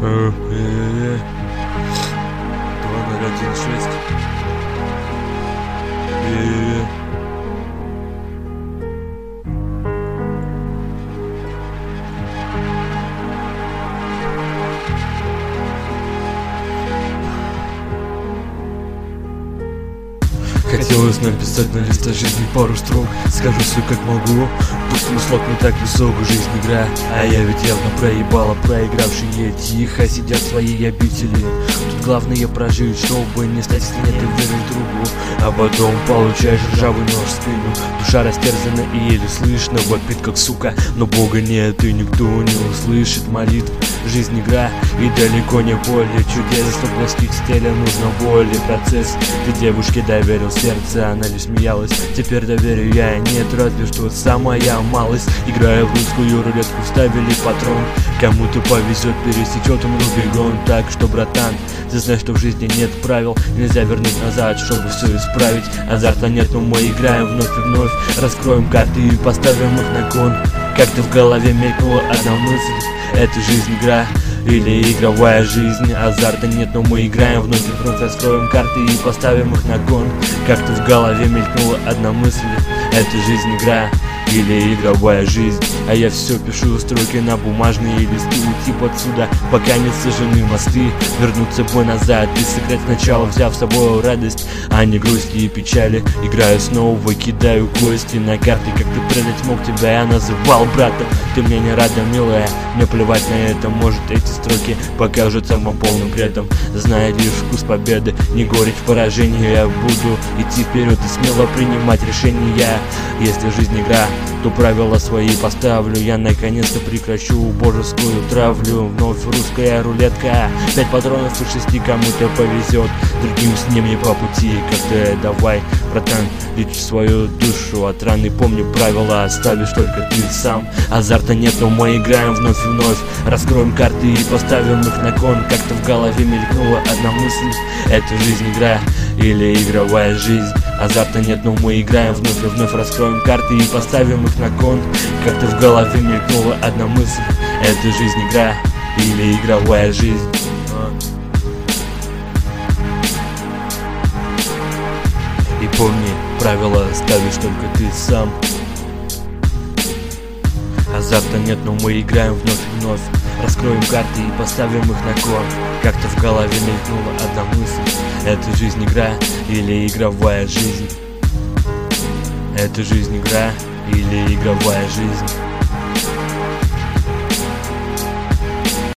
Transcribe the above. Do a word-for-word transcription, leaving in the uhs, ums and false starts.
два ноль один шесть. Хотелось написать на листе жизни пару строк. Скажу все как могу, пусть смыслок не так высок. Жизнь игра, а я ведь явно проебала. Проигравшие тихо сидят в своей обители. Тут главное прожить, чтобы не стать стене, ты веришь другу. А потом получаешь ржавый нож в спину. Душа растерзана и еле слышно вопит как сука. Но Бога нет и никто не услышит молитв. Жизнь игра и далеко не поле чудес. Чтобы пластить стеля нужно воли. Процесс ты девушке доверил сердце, она лишь смеялась. Теперь доверию я нет, разве что самая малость. Играя в русскую рулетку, вставили патрон. Кому-то повезет, пересечет он Рубикон. Так что, братан, ты знаешь, что в жизни нет правил. Нельзя вернуть назад, чтобы все исправить. Азарта нет, но мы играем вновь и вновь. Раскроем карты и поставим их на кон. Как-то в голове мелькнула одна мысль: это жизнь игра или игровая жизнь. Азарта нет, но мы играем вновь и вновь. Раскроем карты и поставим их на кон. Как-то в голове мелькнула одна мысль: это жизнь игра или игровая жизнь. А я все пишу строки на бумажные листы. Уйти отсюда, пока не сожжены мосты. Вернуться бой назад и сыграть сначала, взяв с собой радость, а не грусти и печали. Играю снова, кидаю кости на карты. Как ты предать мог, тебя я называл братом. Ты мне не рада, милая, мне плевать на это. Может, эти строки покажут самым полным бредом. Зная лишь вкус победы, не горечь поражения. Я буду идти вперед и смело принимать решения. Если жизнь игра, то правила свои поставлю. Я наконец-то прекращу божескую травлю. Вновь русская рулетка. Пять патронов из шести, кому-то повезет, другим с ним не по пути. Как-то давай, братан, лечь свою душу от раны. Помни правила, оставишь только ты сам. Азарта нет, но мы играем вновь и вновь. Раскроем карты и поставим их на кон. Как-то в голове мелькнула одна мысль: это жизнь игра или игровая жизнь. Азарта нет, но мы играем вновь и вновь. Раскроем карты и поставим их на кон. Как-то в голове мелькнула одна мысль: это жизнь игра или игровая жизнь. И помни, правила ставишь только ты сам. Азарта нет, но мы играем вновь и вновь. Раскроем карты и поставим их на кон. Как-то в голове мелькнула одна мысль: это жизнь игра или игровая жизнь. Это жизнь игра или игровая жизнь.